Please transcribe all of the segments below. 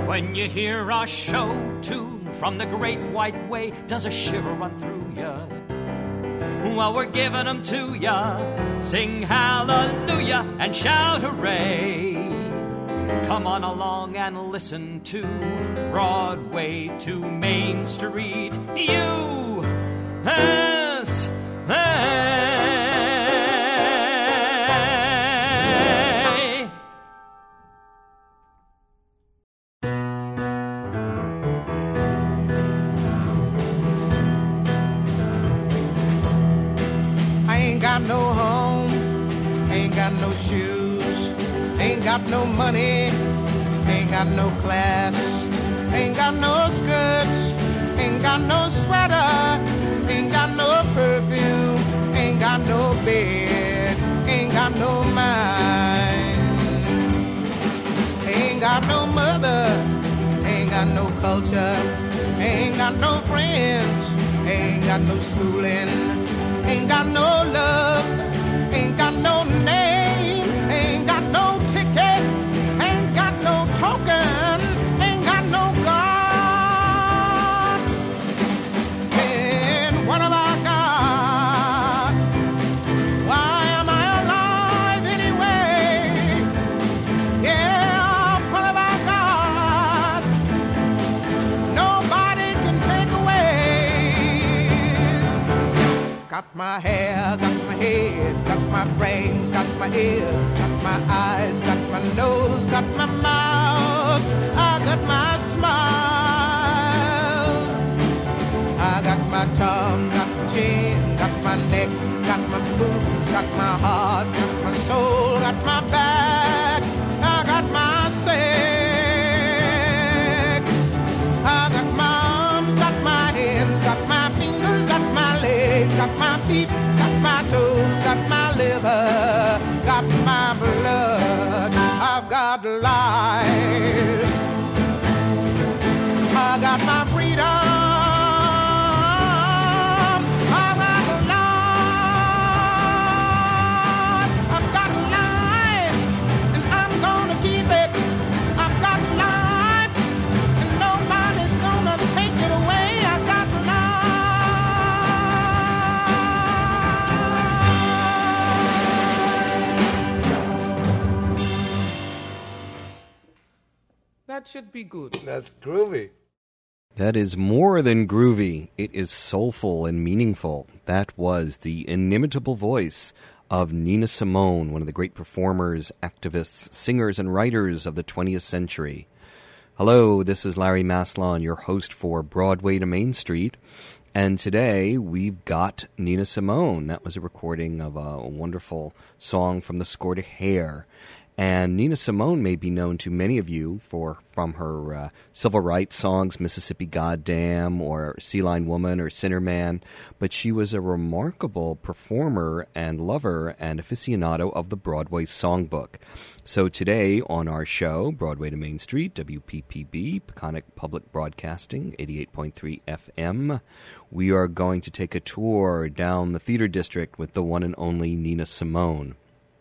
When you hear our show tune from the great white way, does a shiver run through ya? Well, we're giving them to ya. Sing hallelujah and shout hooray. Come on along and listen to Broadway to Main Street. USA. No home, ain't got no shoes, ain't got no money, ain't got no class, ain't got no skirts, ain't got no sweater, ain't got no perfume, ain't got no bed, ain't got no mind, ain't got no mother, ain't got no culture, ain't got no friends, ain't got no schooling, ain't got no love, ain't got no name, ain't got no ticket, ain't got no token, ain't got no God. And what have I got? Why am I alive anyway? Yeah, what have I got? Nobody can take away. Got my hair, got my head, got my brains, got my ears, got my eyes, got my nose, got my mouth, I got my smile. I got my tongue, got my chin, got my neck, got my boobs, got my heart, got my soul, got my back, I got my sex. I got my arms, got my hands, got my fingers, got my legs, got my feet, got my toes, got my liver, got my blood, I've got life, I got my freedom, I've got life, I've got life, and I'm gonna keep it, I've got life, and nobody's gonna take it away, I've got That should be good. That's groovy. That is more than groovy. It is soulful and meaningful. That was the inimitable voice of Nina Simone, one of the great performers, activists, singers, and writers of the 20th century. Hello, this is Larry Maslon, your host for Broadway to Main Street. And today we've got Nina Simone. That was a recording of a wonderful song from the score to Hair. And Nina Simone may be known to many of you from her civil rights songs, Mississippi Goddam, or Sea Lion Woman, or Sinner Man, but she was a remarkable performer and lover and aficionado of the Broadway songbook. So today on our show, Broadway to Main Street, WPPB, Peconic Public Broadcasting, 88.3 FM, we are going to take a tour down the theater district with the one and only Nina Simone.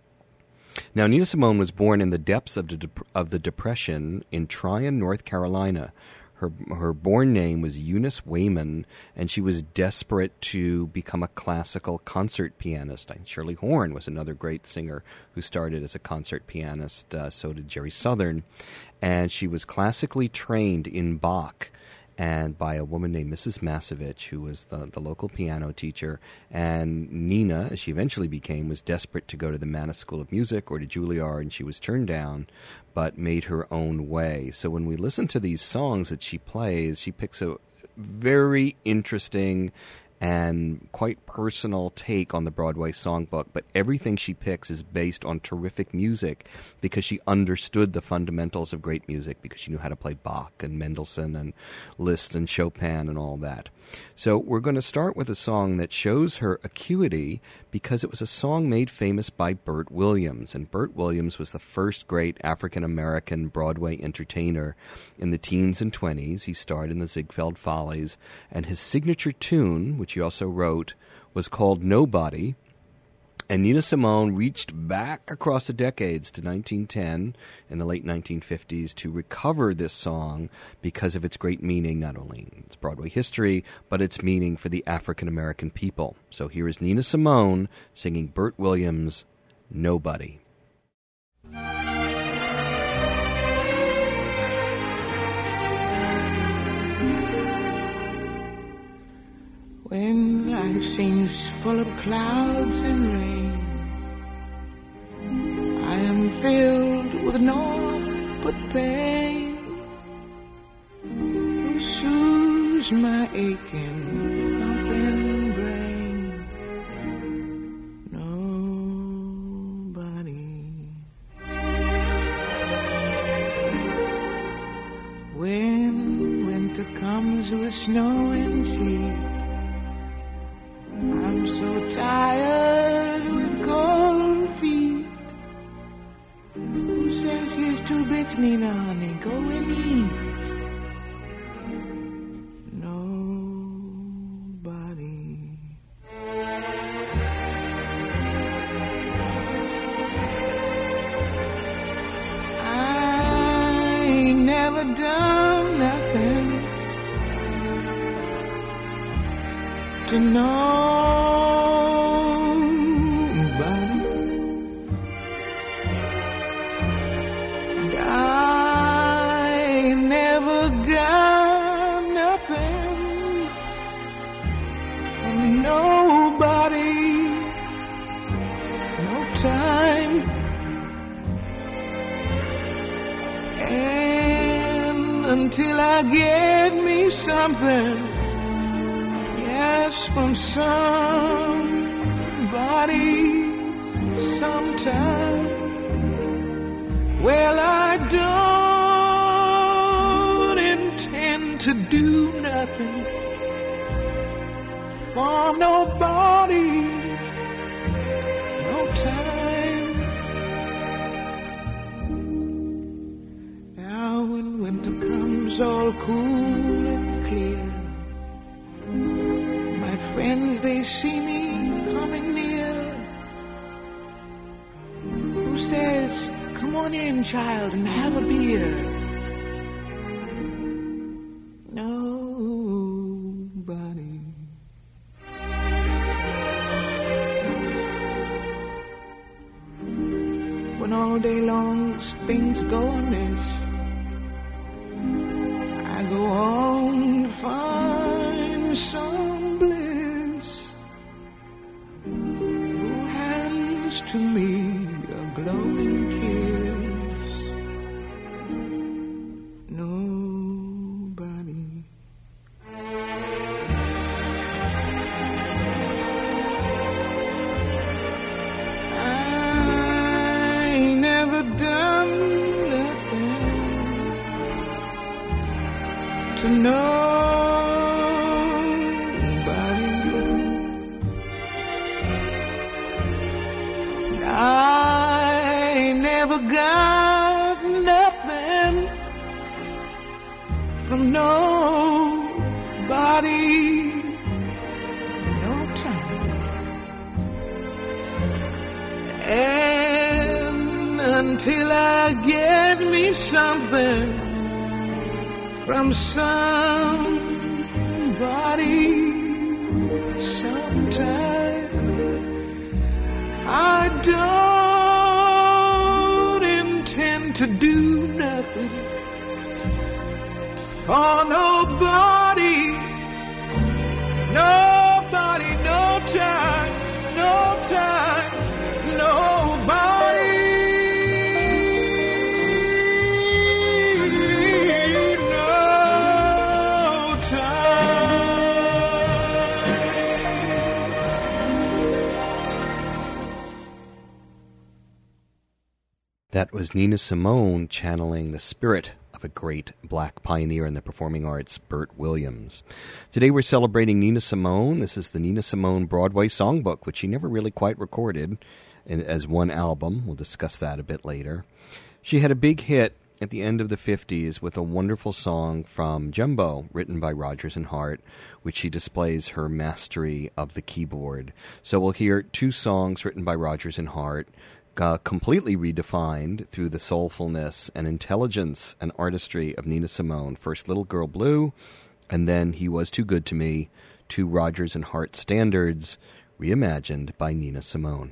Now, Nina Simone was born in the depths of the Depression in Tryon, North Carolina. Her born name was Eunice Wayman, and she was desperate to become a classical concert pianist. Shirley Horn was another great singer who started as a concert pianist. So did Jerry Southern. And she was classically trained in Bach, and by a woman named Mrs. Masevich, who was the local piano teacher. And Nina, as she eventually became, was desperate to go to the Mannes School of Music or to Juilliard, and she was turned down, but made her own way. So when we listen to these songs that she plays, she picks a very interesting and quite personal take on the Broadway songbook, but everything she picks is based on terrific music because she understood the fundamentals of great music, because she knew how to play Bach and Mendelssohn and Liszt and Chopin and all that. So we're going to start with a song that shows her acuity because it was a song made famous by Bert Williams, and Bert Williams was the first great African-American Broadway entertainer in the teens and 20s. He starred in the Ziegfeld Follies, and his signature tune, which he also wrote, was called Nobody. And Nina Simone reached back across the decades to 1910 and the late 1950s to recover this song because of its great meaning, not only in its Broadway history, but its meaning for the African-American people. So here is Nina Simone singing Bert Williams' Nobody. When life seems full of clouds and rain, I am filled with naught but pain. Who soothes my aching thumping brain? Nobody. When winter comes with snow and sleet, I'm so tired with cold feet. Who says here's 2 bits, Nina, honey, go and eat? Nobody. I ain't never done nothing to nobody. And I never got nothing from nobody. No time. And until I get me something, from somebody, sometime. Well, I don't intend to do nothing for nobody. No time. Now when winter comes all cool and clear, friends, they see me coming near. Who says, come on in, child, and have a beer? Nobody. When all day long things go amiss, I go on to find some to me a glowing kiss. Nobody. I ain't never done nothing to nobody. I never got nothing from nobody. No time. And until I get me something from somebody, sometime, I don't intend to do nothing for nobody. Nobody, no time, no time, nobody. That was Nina Simone channeling the spirit of a great black pioneer in the performing arts, Bert Williams. Today we're celebrating Nina Simone. This is the Nina Simone Broadway Songbook, which she never really quite recorded as one album. We'll discuss that a bit later. She had a big hit at the end of the 50s with a wonderful song from Jumbo, written by Rodgers and Hart, which she displays her mastery of the keyboard. So we'll hear two songs written by Rodgers and Hart, completely redefined through the soulfulness and intelligence and artistry of Nina Simone. First Little Girl Blue, and then He Was Too Good to Me, two Rodgers and Hart standards reimagined by Nina Simone.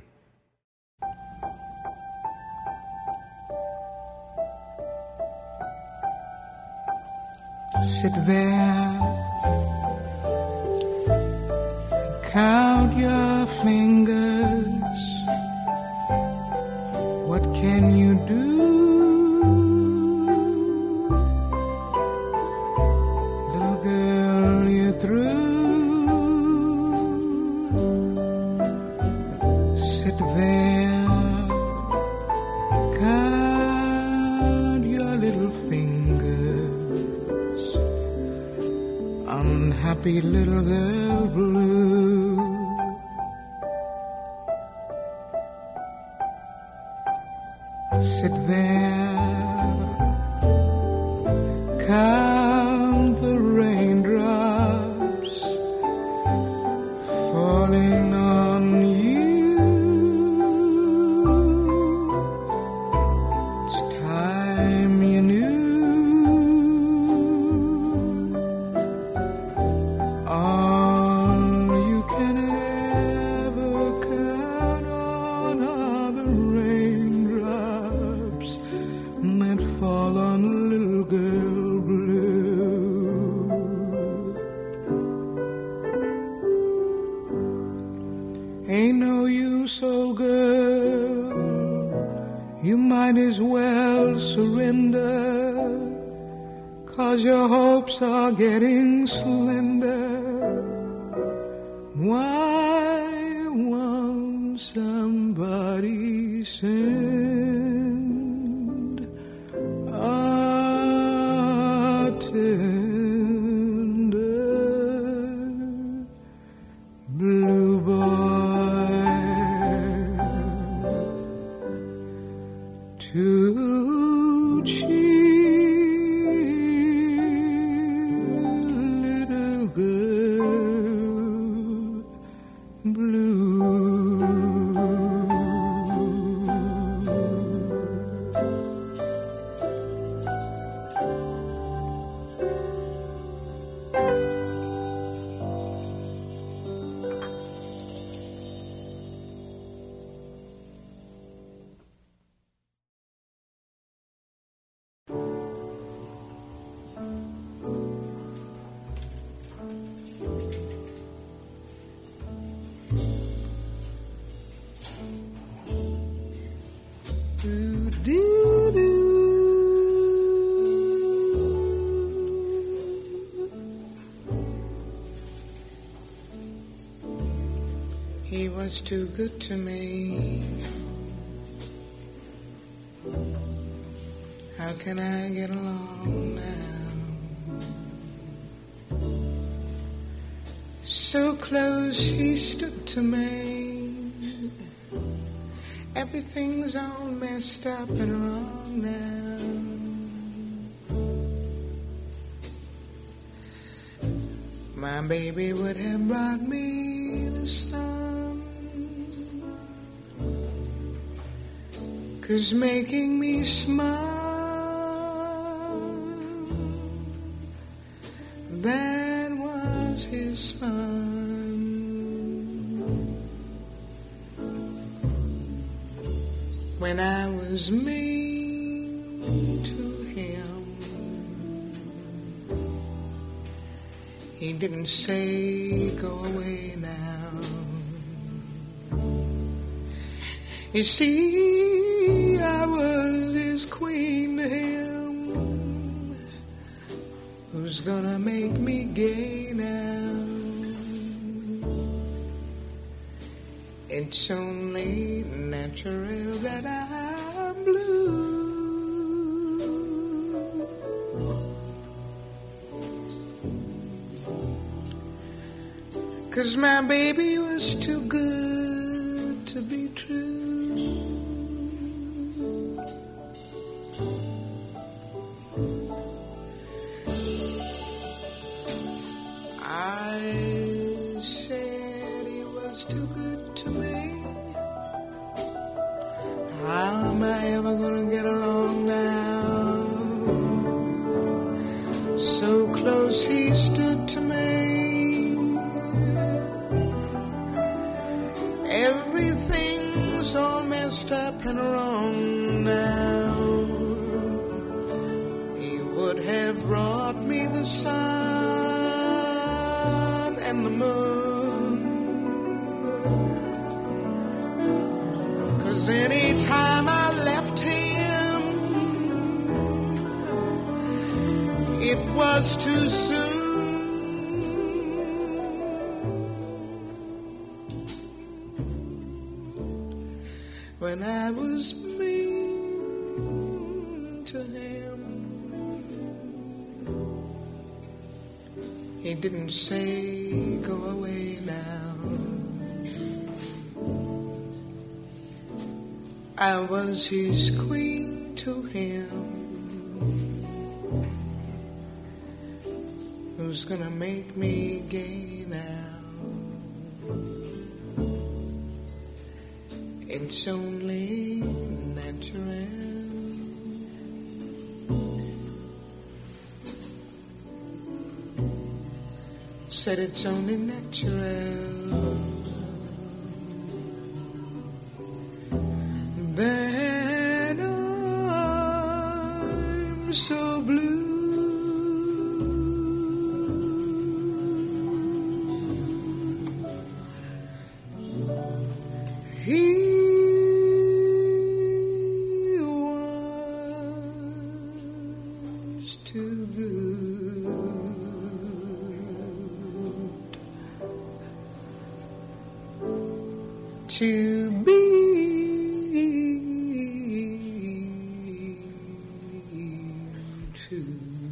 Sit there, count your fingers. What can you do? Little girl, you're through. Sit there, count your little fingers. Unhappy little girl blue. Sit there, count the raindrops falling on you. It's time you knew. All you can ever count on are the raindrops that fall on little girl blue. Ain't no use, old girl, you might as well surrender, 'cause your hopes are getting slender. Why won't somebody send a tender blue boy to cheer little girl blue? He was too good to me. How can I get along now? So close he stood to me. Everything's all messed up and wrong now. My baby would have brought me the sun, 'cause making me smile, that was his fun. When I was mean to him, he didn't say go away now. You see, I was his queen to him. Who's gonna make me gay now? It's only natural that I'm blue. 'Cause my baby was too good to be true. close he stood to me. Everything's all messed up and wrong now. He would have brought me the sun and the moon, 'cause anytime I left him, it was too soon. When I was mean to him, he didn't say go away now. I was his queen to him. Who's gonna make me gay now? It's only natural. Said it's only natural that I'm so blue. To be true.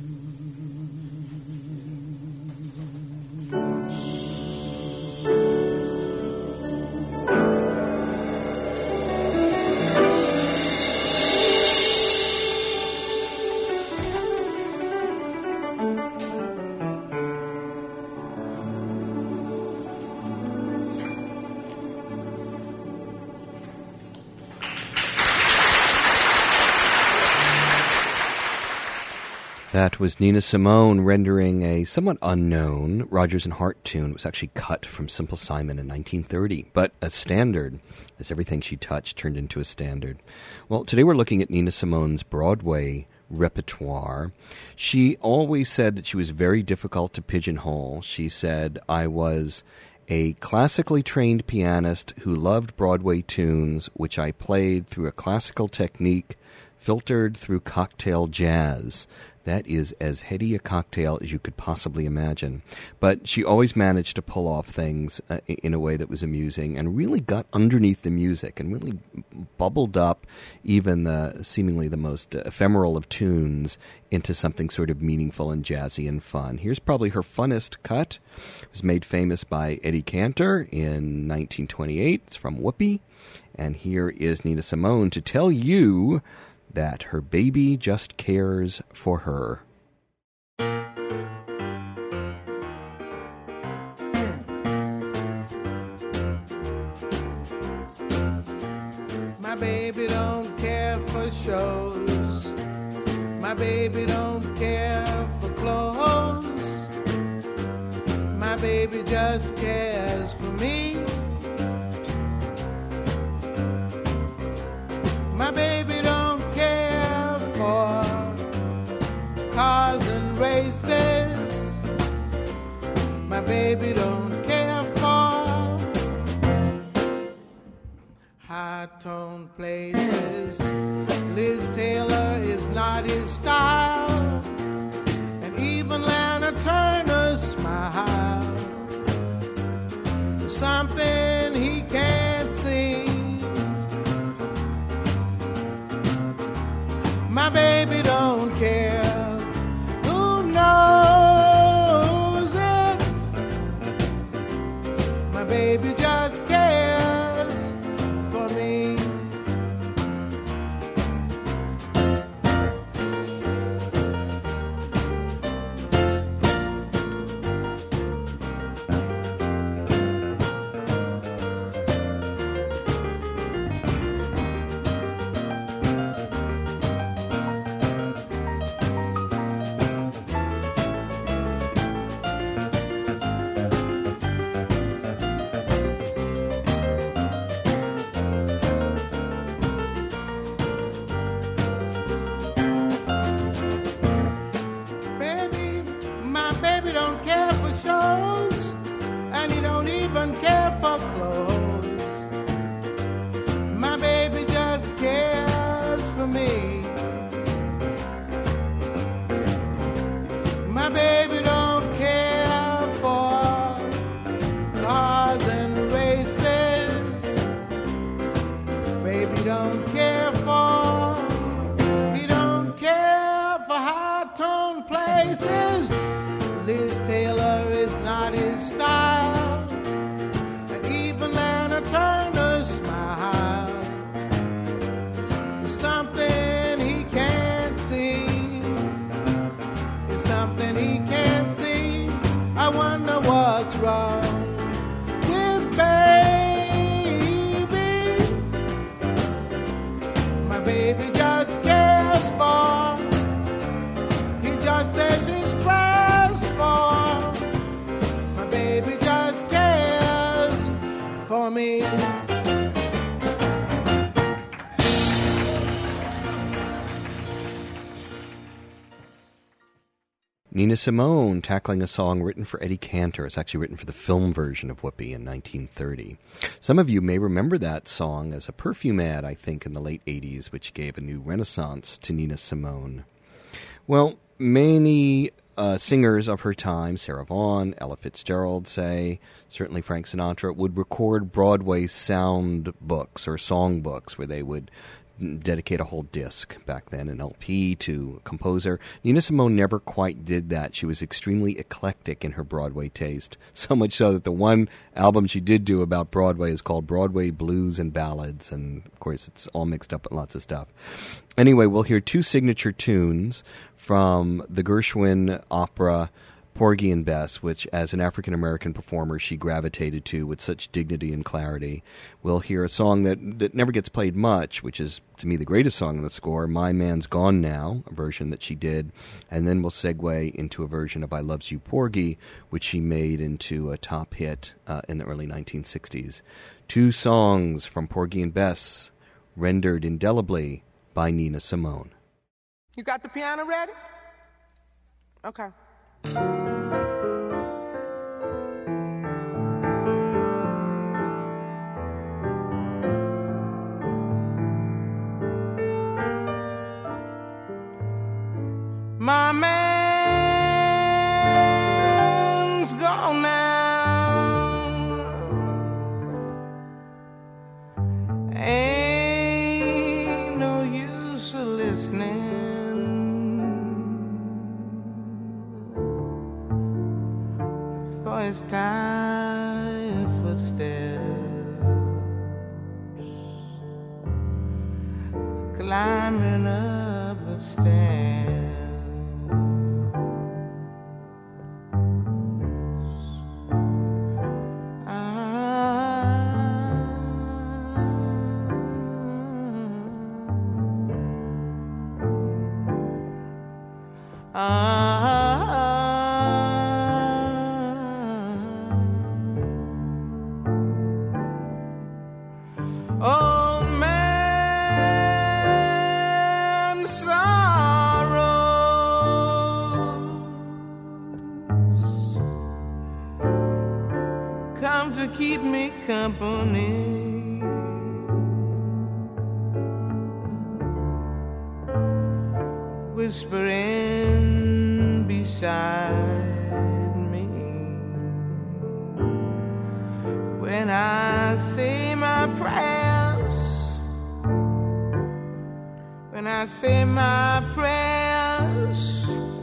That was Nina Simone rendering a somewhat unknown Rodgers and Hart tune. It was actually cut from Simple Simon in 1930, but a standard, as everything she touched turned into a standard. Well, today we're looking at Nina Simone's Broadway repertoire. She always said that she was very difficult to pigeonhole. She said, I was a classically trained pianist who loved Broadway tunes, which I played through a classical technique filtered through cocktail jazz. That is as heady a cocktail as you could possibly imagine. But she always managed to pull off things in a way that was amusing and really got underneath the music and really bubbled up even the seemingly the most ephemeral of tunes into something sort of meaningful and jazzy and fun. Here's probably her funnest cut. It was made famous by Eddie Cantor in 1928. It's from Whoopee. And here is Nina Simone to tell you that her baby just cares for her. My baby don't care for shows. My baby don't care for clothes. My baby just cares for me. My baby don't care for cars and races. My baby don't care for high-tone places. Liz Taylor is not his style, and even Lana Turner's smile is something he can't see. My baby don't care who knows it. My baby just cares for me. faces. Liz Taylor is not his style, and even Lana Turner's smile is something he can't see. It's something he can't see. I wonder what's wrong with baby. My baby just cares for. He just says his prayers for. My baby just cares for me. Nina Simone tackling a song written for Eddie Cantor. It's actually written for the film version of Whoopi in 1930. Some of you may remember that song as a perfume ad, I think, in the late 80s, which gave a new renaissance to Nina Simone. Well, many singers of her time, Sarah Vaughan, Ella Fitzgerald, say, certainly Frank Sinatra, would record Broadway sound books or song books where they would dedicate a whole disc back then, an LP, to a composer. Nina Simone never quite did that. She was extremely eclectic in her Broadway taste, so much so that the one album she did do about Broadway is called Broadway Blues and Ballads, and of course it's all mixed up in lots of stuff. Anyway, we'll hear two signature tunes from the Gershwin opera Porgy and Bess, which as an African-American performer she gravitated to with such dignity and clarity. We'll hear a song that never gets played much, which is, to me, the greatest song in the score, My Man's Gone Now, a version that she did, and then we'll segue into a version of I Loves You, Porgy, which she made into a top hit in the early 1960s. Two songs from Porgy and Bess, rendered indelibly by Nina Simone. You got the piano ready? Okay. My man's gone now. Ain't no use of listening. For his tired footsteps climbing up the stairs. Old man sorrows come to keep me company. Whispering beside me when I say my prayers, when I say my prayers.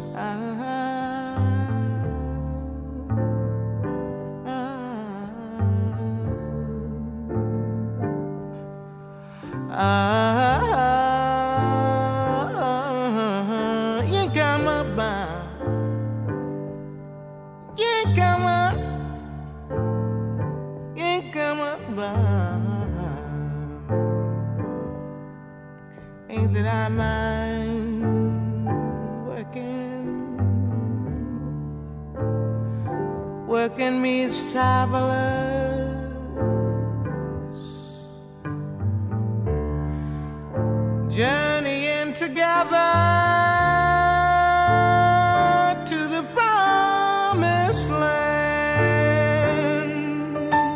You come about, you come up, you come about. Ain't that I mind working meets travelers. Journeying together to the promised land.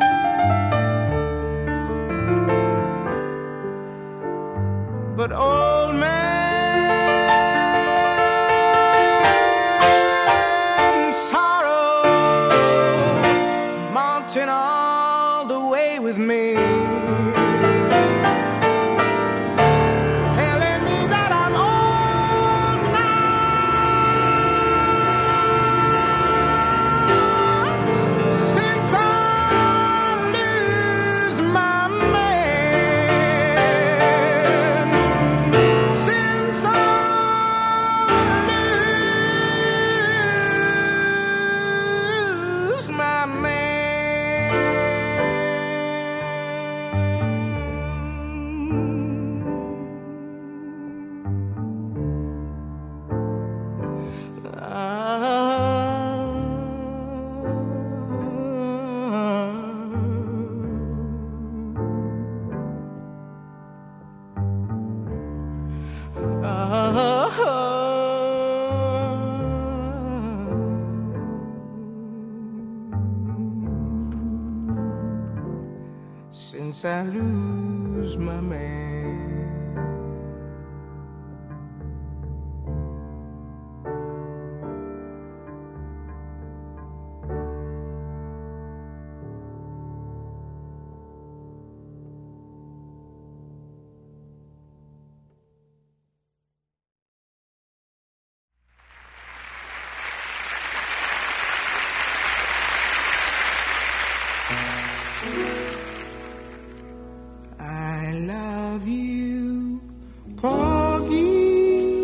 But old man sorrow mounting on since I lose my man. I love you, Porgy.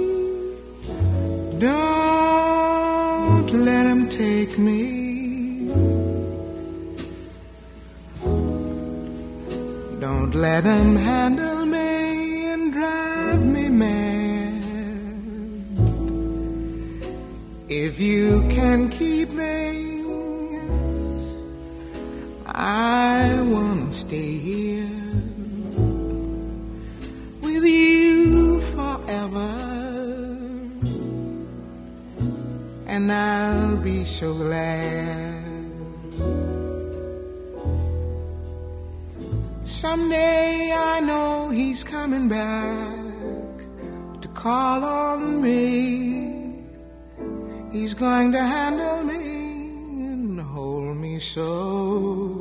Don't let him take me. Don't let him handle me and drive me mad. If you can keep me, I wanna stay here with you forever, and I'll be so glad. Someday I know he's coming back to call on me. He's going to handle me and hold me so.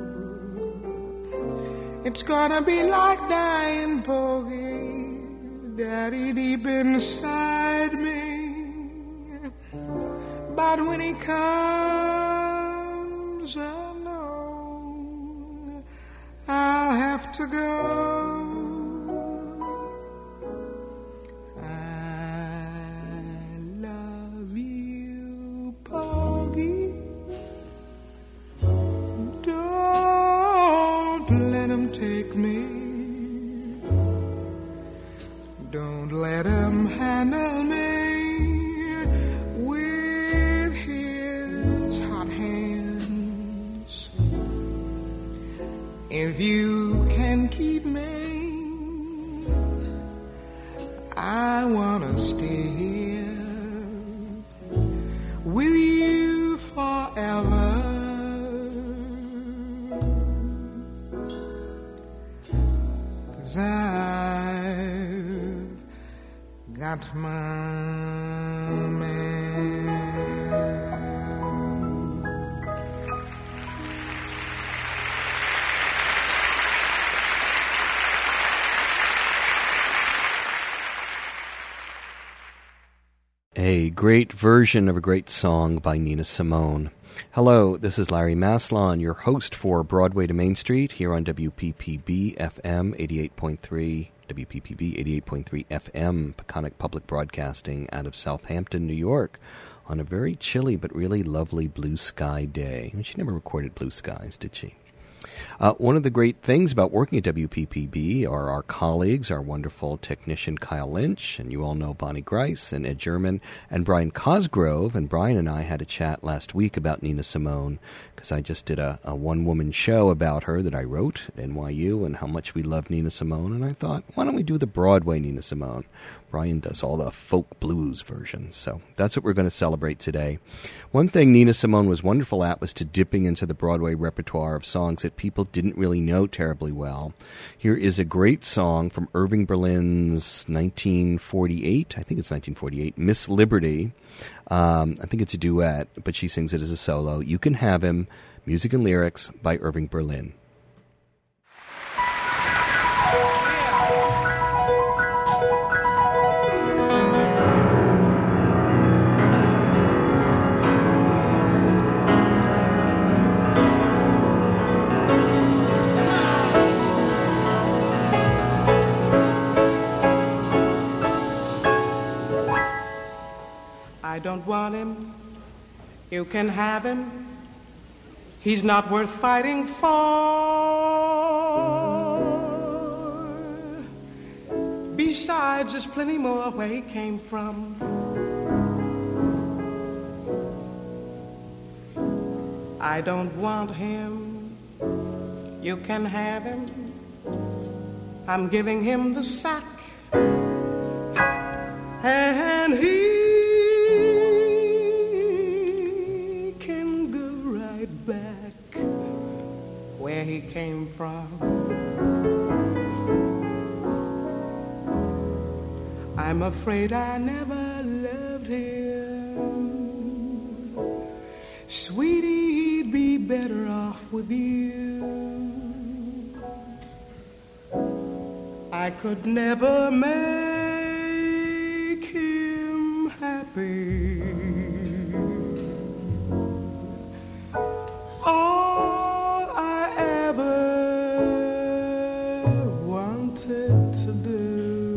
It's gonna be like dying, Porgy, Daddy, deep inside me. But when he comes, I know I'll have to go. I love you, Porgy. Don't let him take me. Don't let him handle me with his hot hands. If you can keep me, I wanna stay here with you forever. 'Cause I've got my man. A great version of a great song by Nina Simone. Hello, this is Larry Maslon, your host for Broadway to Main Street here on WPPB FM 88.3, WPPB 88.3 FM, Peconic Public Broadcasting out of Southampton, New York, on a very chilly but really lovely blue sky day. She never recorded blue skies, did she? One of the great things about working at WPPB are our colleagues, our wonderful technician Kyle Lynch, and you all know Bonnie Grice and Ed German and Brian Cosgrove. And Brian and I had a chat last week about Nina Simone because I just did a one-woman show about her that I wrote at NYU and how much we love Nina Simone. And I thought, why don't we do the Broadway Nina Simone? Brian does all the folk blues versions, so that's what we're going to celebrate today. One thing Nina Simone was wonderful at was to dipping into the Broadway repertoire of songs that people didn't really know terribly well. Here is a great song from Irving Berlin's 1948, I think it's 1948, Miss Liberty. I think it's a duet, but she sings it as a solo. You Can Have Him, music and lyrics by Irving Berlin. I don't want him, you can have him. He's not worth fighting for. Besides, there's plenty more where he came from. I don't want him, you can have him. I'm giving him the sack, and he can go right back where he came from. I'm afraid I never loved him. Sweetie, he'd be better off with you. I could never make him happy. All I ever wanted to do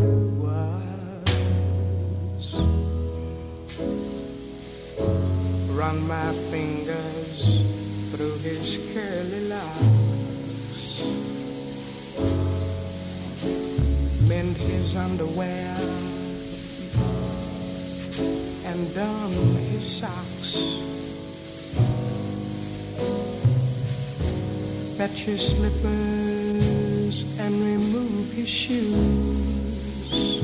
was run my fingers through his curly locks, mend his underwear and darn his socks, fetch his slippers and remove his shoes,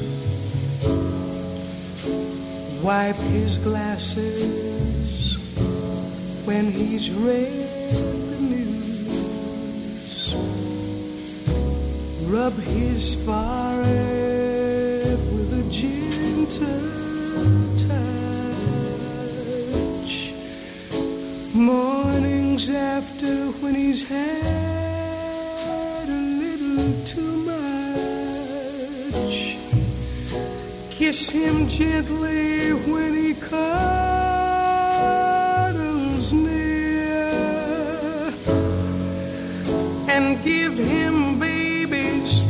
wipe his glasses when he's read the news, rub his forehead with a gentle touch. Mornings after when he's had a little too much, kiss him gently when he cuddles near, and give him babies,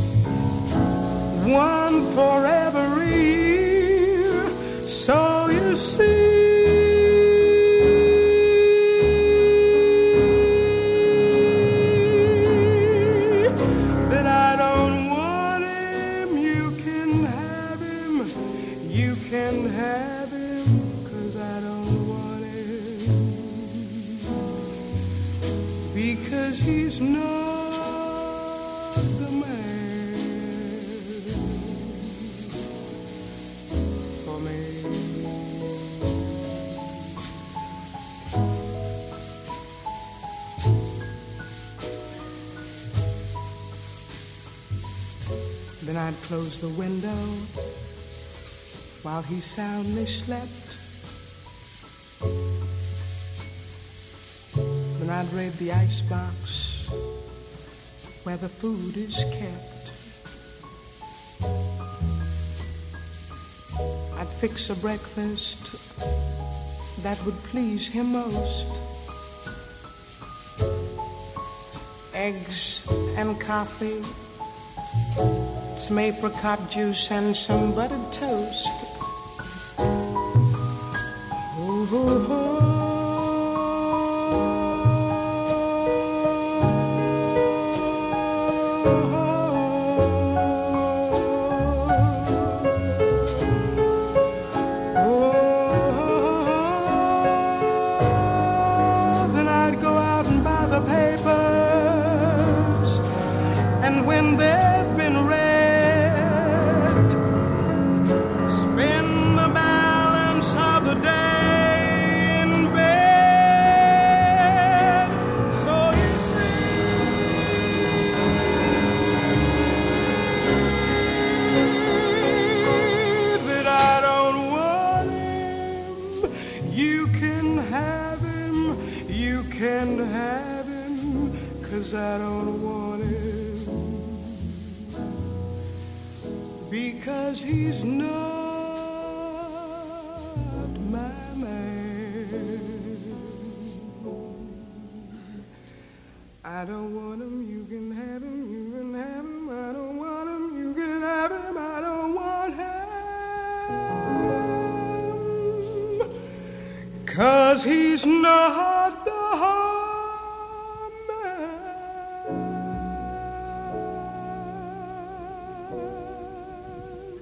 one for every year. So you see that I don't want him. You can have him, you can have him, 'cause I don't want him, because he's not the man for me. Then I'd close the window while he soundly slept. Then I'd raid the icebox where the food is kept. I'd fix a breakfast that would please him most. Eggs and coffee, some apricot juice and some buttered toast. Oh, oh, oh. Then I'd go out and buy the papers, and when they've been read, spend the balance of the day in bed. So you see that I don't want him. You can have him, you can have him, 'cause I don't want him, because he's not my man. I don't want him, you can have him, you can have him. I don't want him, you can have him. I don't want him, 'cause he's not the man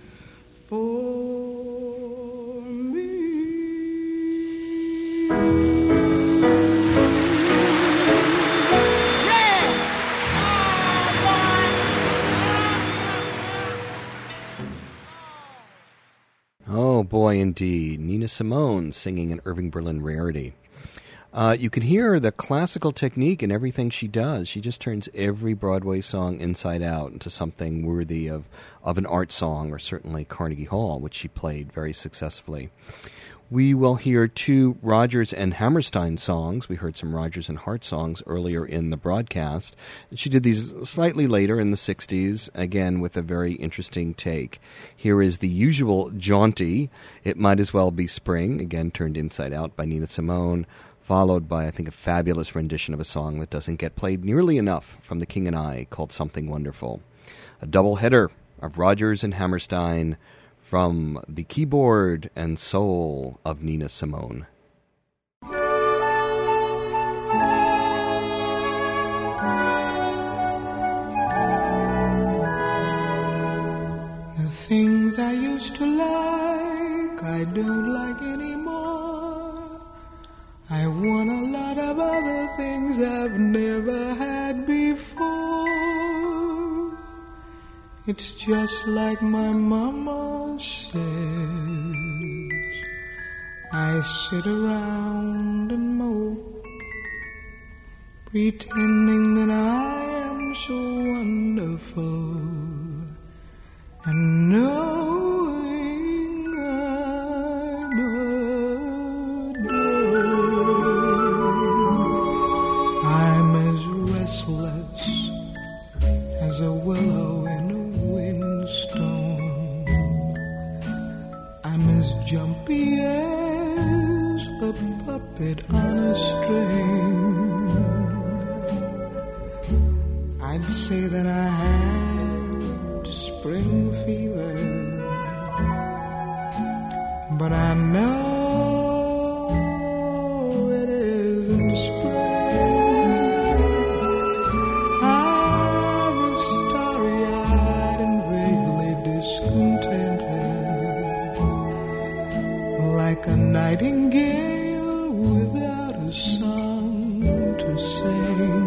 for me. Oh boy, indeed. Nina Simone singing an Irving Berlin rarity. You can hear the classical technique in everything she does. She just turns every Broadway song inside out into something worthy of an art song, or certainly Carnegie Hall, which she played very successfully. We will hear 2 Rodgers and Hammerstein songs. We heard some Rodgers and Hart songs earlier in the broadcast. She did these slightly later in the 60s, again with a very interesting take. Here is the usual jaunty, It Might As Well Be Spring, again turned inside out by Nina Simone, followed by, I think, a fabulous rendition of a song that doesn't get played nearly enough from The King and I, called Something Wonderful. A double header of Rodgers and Hammerstein from the keyboard and soul of Nina Simone. The things I used to like, I don't like anymore. I want a lot of other things I've never had before. It's just like my mama says. I sit around and mope, pretending that I am so wonderful, and knowing I'm adored. I'm as restless as a willow in a windstorm. I'm as jumpy as a puppet on a string. I'd say that I had spring fever, but I know it isn't spring. I'm as starry-eyed and vaguely discontented, like a nightingale without a song to sing.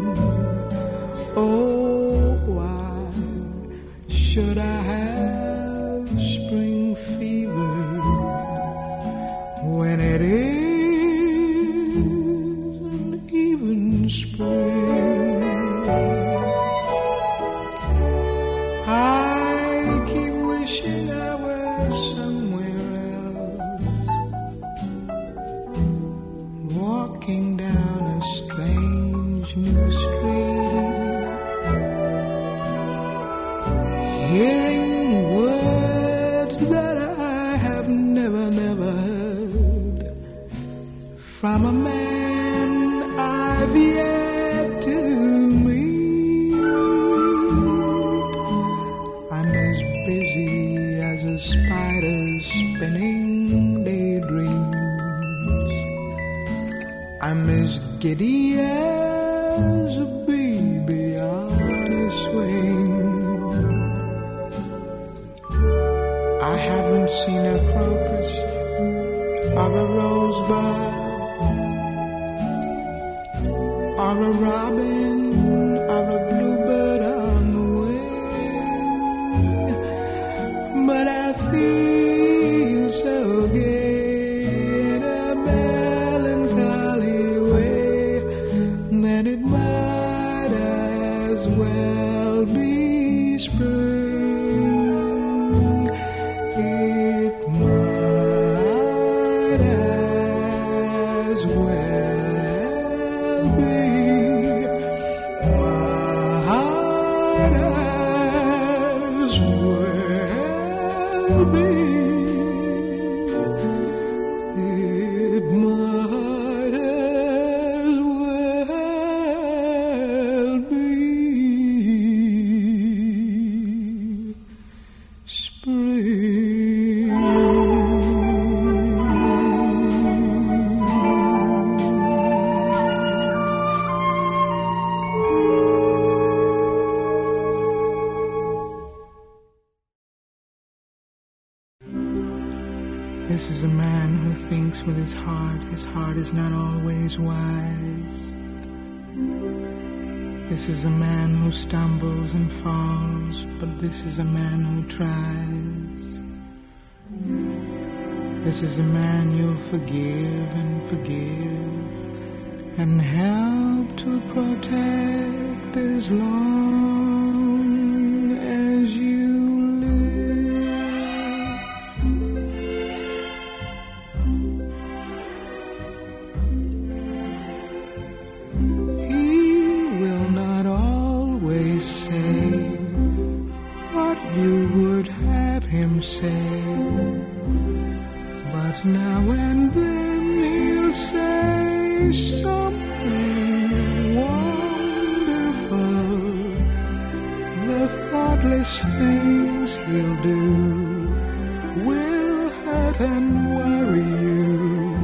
Oh, why should I have spring fever when it isn't even spring? I keep wishing I were somewhere else, walking down a strange new street, hearing words that I have never heard from a man I've yet to meet. I'm as busy as a spider spinning daydreams. I'm as giddy as a baby on a swing. I haven't seen a crocus or a rosebud or a robin or a bluebird on the wing, but I feel so gay in a melancholy way that it might as well be spring. It might as well be, might as well be, it might as well be spring. This is a man who thinks with his heart. His heart is not always wise. This is a man who stumbles and falls, but this is a man who tries. This is a man you'll forgive and forgive, and help to protect as long as you live. He will not always say what you would have him say, but now and then he'll say something wonderful. The thoughtless things he'll do will hurt and worry you.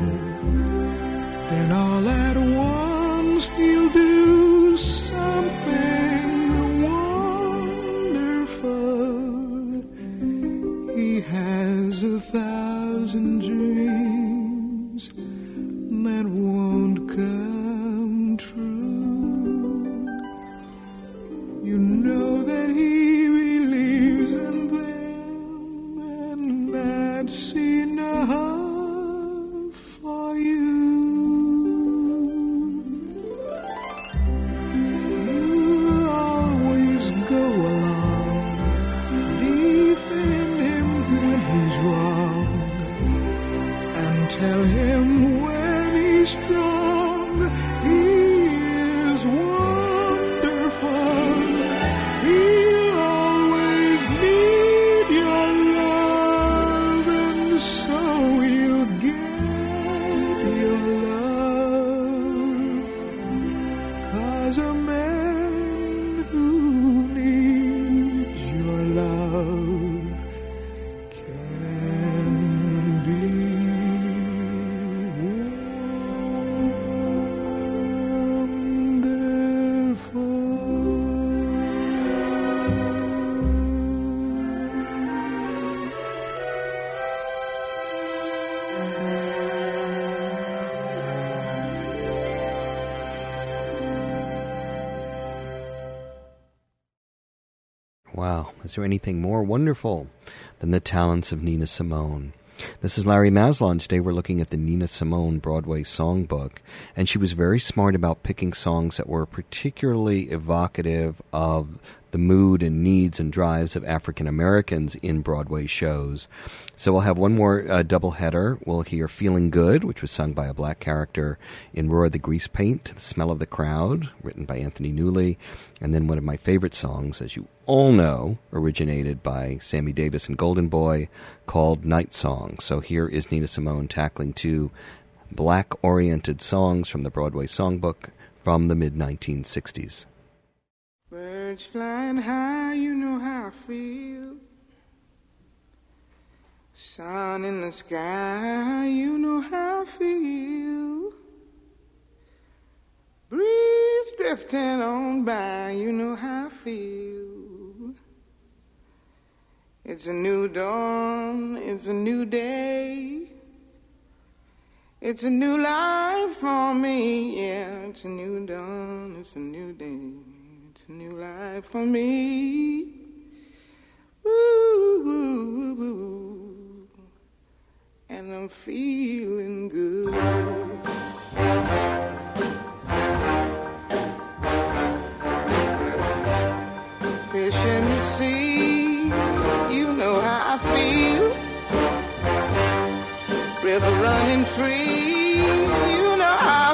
Then all at once he'll do something wonderful. He has 1,000 dreams that won't come true. You know that he believes in them, and that's enough for you. You always go along, defend him when he's wrong, and tell him when he's strong. He is wonderful. He'll always need your love, and so you'll get your love. 'Cause a man who needs your love can be Wow, is there anything more wonderful than the talents of Nina Simone? This is Larry Maslon. Today we're looking at the Nina Simone Broadway Songbook, and she was very smart about picking songs that were particularly evocative of the mood and needs and drives of African Americans in Broadway shows. So we'll have one more doubleheader. We'll hear Feeling Good, which was sung by a black character in Roar the Grease Paint, To the Smell of the Crowd, written by Anthony Newley, and then one of my favorite songs, as you all know, originated by Sammy Davis and Golden Boy, called Night Song. So here is Nina Simone tackling two black-oriented songs from the Broadway Songbook from the mid-1960s. Birds flying high, you know how I feel. Sun in the sky, you know how I feel. Breeze drifting on by, you know how I feel. It's a new dawn, it's a new day. It's a new life for me, yeah. It's a new dawn, it's a new day. It's a new life for me. Woo, woo, woo. And I'm feeling good. Fish in the sea, you know how I feel. River running free, you know how I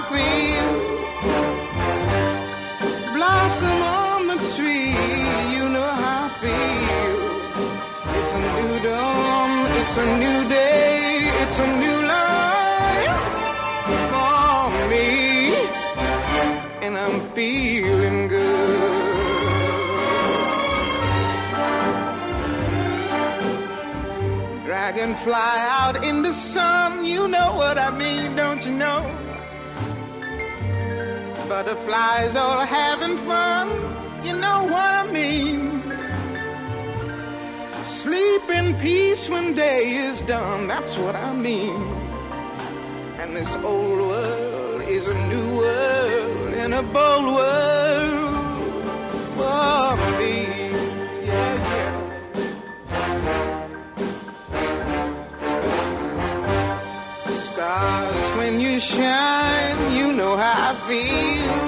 feel. Blossom on the tree, you know how I feel. It's a new dawn, it's a new day, it's a new life for me, and I'm feeling good. Dragonfly out in the sun, you know what I mean, don't you know? Butterflies all having fun, you know what I mean. Sleep in peace when day is done, that's what I mean. And this old world is a new world, and a bold world for me. Yeah, yeah. Stars when you shine, you know how I feel.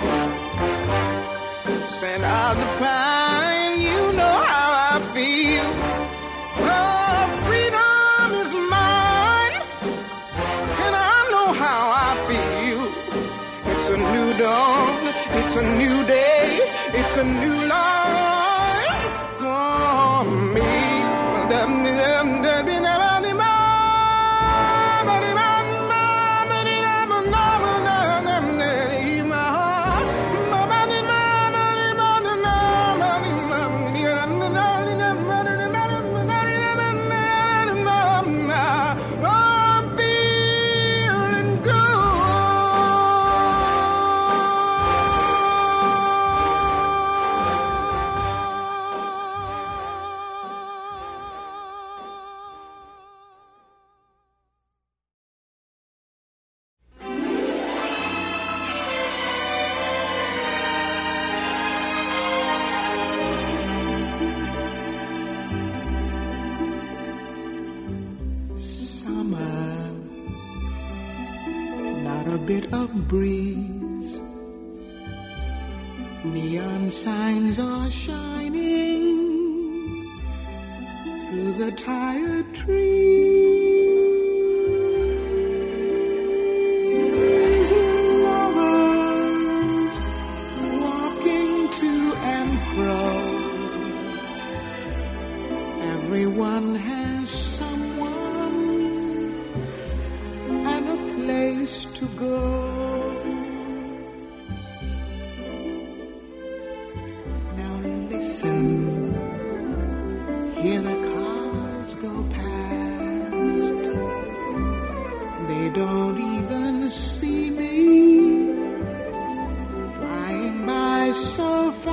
Scent of the pine, you know how I feel. Oh, freedom is mine, and I know how I feel. It's a new dawn, it's a new day, it's a new life for me. Bit of breeze, neon signs are shining through the tired trees. Lovers walking to and fro, everyone has someone and a place to go. Now listen, hear the cars go past. They don't even see me, flying by so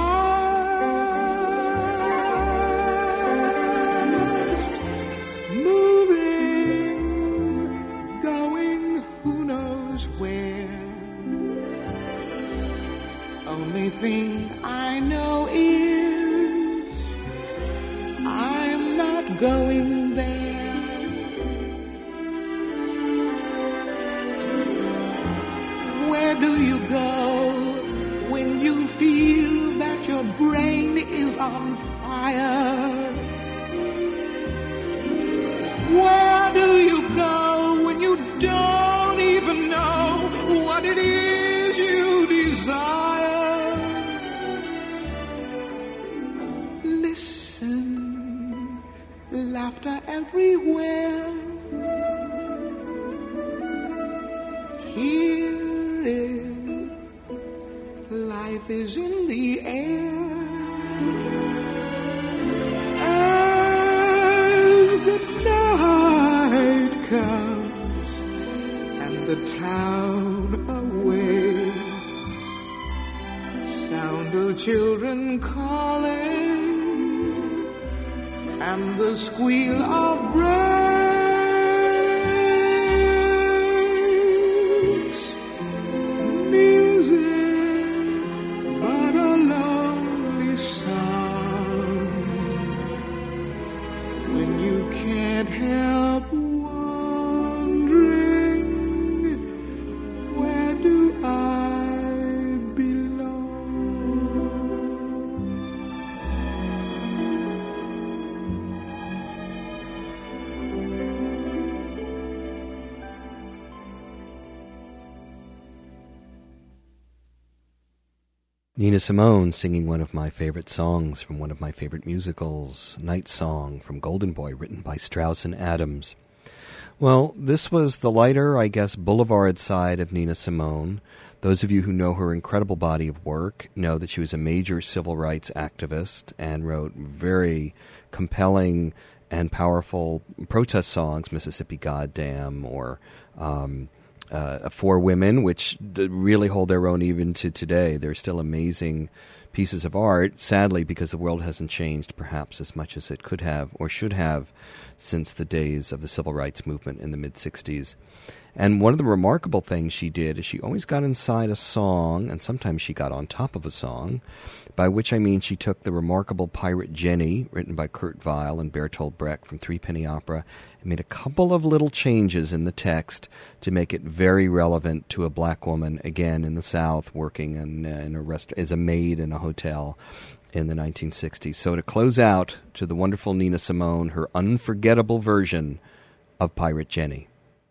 fast, moving, going who knows where. Only thing I know is I'm not going there. Where do you go when you feel that your brain is on fire? Where do you go when you don't even know what it is you desire? Listen, laughter everywhere. Hear it, life is in the air. As the night comes and the town awakes, sound of children calling and the squeal of brakes. Music, but a lonely song when you can't help wondering, where do I belong? Nina Simone singing one of my favorite songs from one of my favorite musicals, Night Song from Golden Boy, written by Strauss and Adams. Well, this was the lighter, I guess, boulevard side of Nina Simone. Those of you who know her incredible body of work know that she was a major civil rights activist and wrote very compelling and powerful protest songs, Mississippi Goddam or For Women, which really hold their own even to today. They're still amazing pieces of art, sadly, because the world hasn't changed perhaps as much as it could have or should have since the days of the civil rights movement in the mid-'60s. And one of the remarkable things she did is she always got inside a song, and sometimes she got on top of a song, by which I mean she took the remarkable Pirate Jenny, written by Kurt Weill and Bertolt Brecht from Threepenny Opera, and made a couple of little changes in the text to make it very relevant to a black woman, again, in the South, working in a restaurant as a maid in a hotel in the 1960s. So to close out, to the wonderful Nina Simone, her unforgettable version of Pirate Jenny.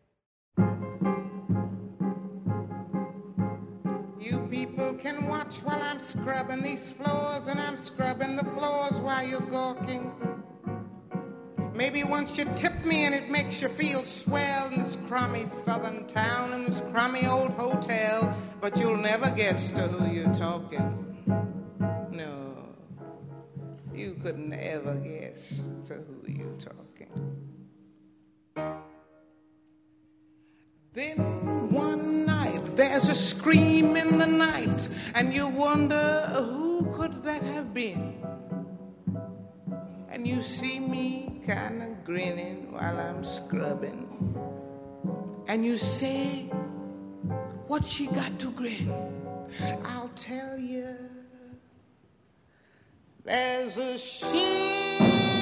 You people can watch while I'm scrubbing these floors, and I'm scrubbing the floors while you're gawking. Maybe once you tip me and it makes you feel swell in this crummy southern town, in this crummy old hotel, but you'll never guess to who you're talking. No, you could never guess to who you're talking. Then one night there's a scream in the night, and you wonder who could that have been? And you see me kind of grinning while I'm scrubbing, and you say, what she got to grin? I'll tell you, there's a ship,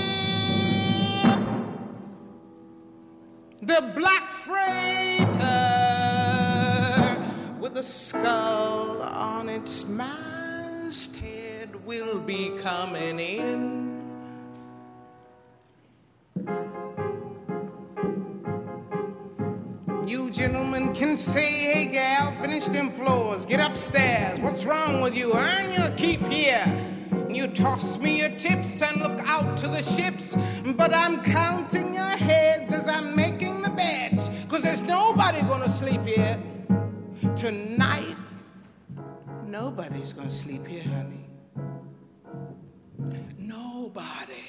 the Black Freighter, with a skull on its masthead, will be coming in. You gentlemen can say, hey gal, finish them floors, get upstairs, what's wrong with you? Earn your keep here. You toss me your tips and look out to the ships, but I'm counting your heads as I'm making the beds, 'cause there's nobody gonna sleep here tonight. Nobody's gonna sleep here, honey. Nobody.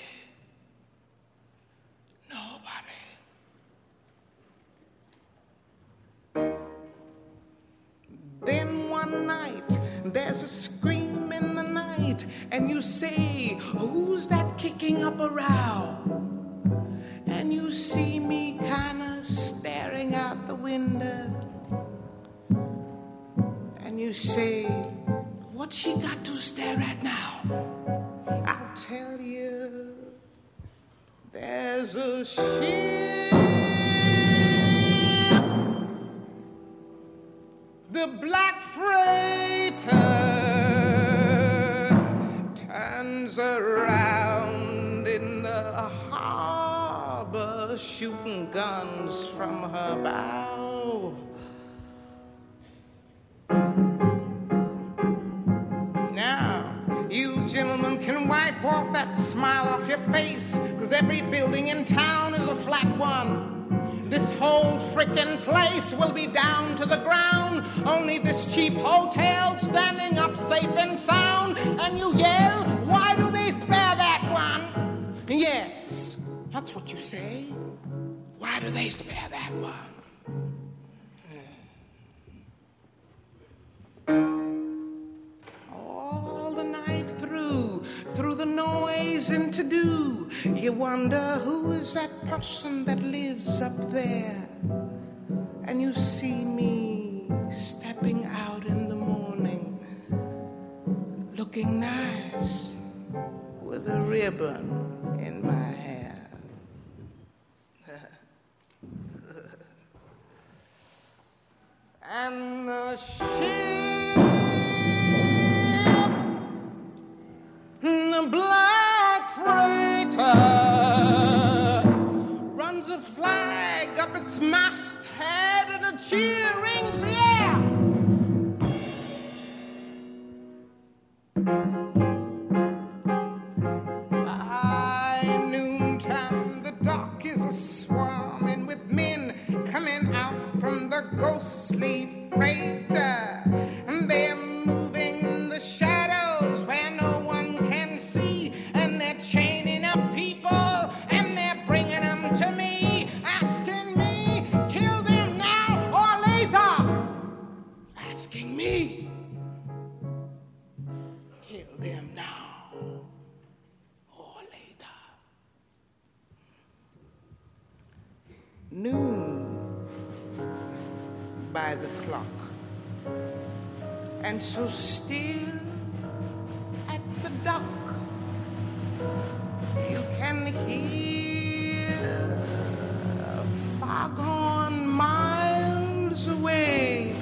Then one night, there's a scream in the night, and you say, who's that kicking up a row? And you see me kinda staring out the window, and you say, what's she got to stare at now? I'll tell you, there's a ship, the Black Freighter, turns around in the harbor, shooting guns from her bow. Now, you gentlemen can wipe off that smile off your face, 'cause every building in town is a flat one. This whole frickin' place will be down to the ground, only this cheap hotel standing up safe and sound. And you yell, why do they spare that one? Yes, that's what you say. Why do they spare that one? All the night through the noise and to-do, you wonder who is that person that lives up there. And you see me stepping out in the morning, looking nice with a ribbon in my hair. And the ship, the Black Freighter, runs a flag up its masthead and a cheer rings the air. By noontime the dock is a-swarming with men coming out from the ghostly freighter, and they're moving the shadows where no one can see, and they're chaining up people and they're bringing them to me, asking me, kill them now or later. Asking me, kill them by the clock. And so still at the dock, you can hear a foghorn miles away.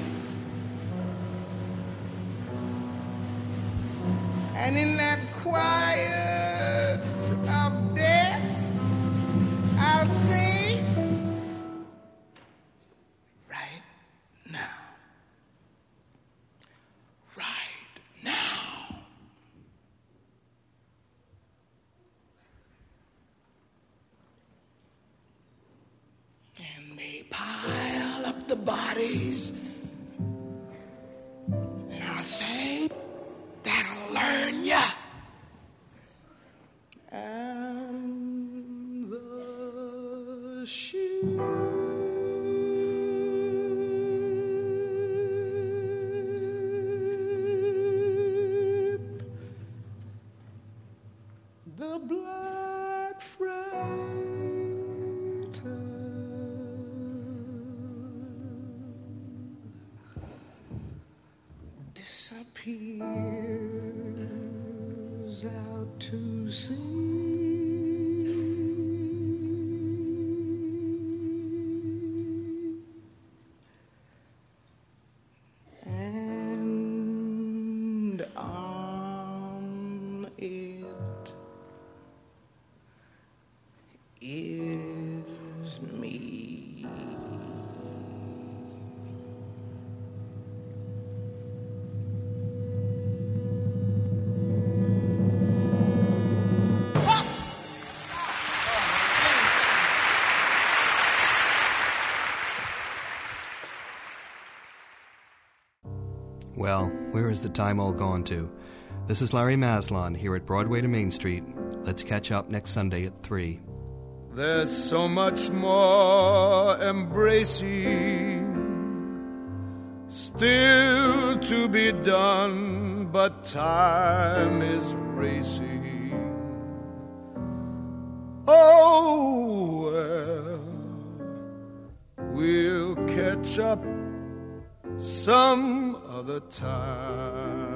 And in that quiet of death, I'll say, right now, right now. And they pile up the bodies, and I'll say, that'll learn ya. And the ship the black freighter disappears out to sea. And on it is me. Well, where is the time all gone to? This is Larry Maslon here at Broadway to Main Street. Let's catch up next Sunday at 3. There's so much more embracing still to be done, but time is racing. Oh, well, we'll catch up some other time.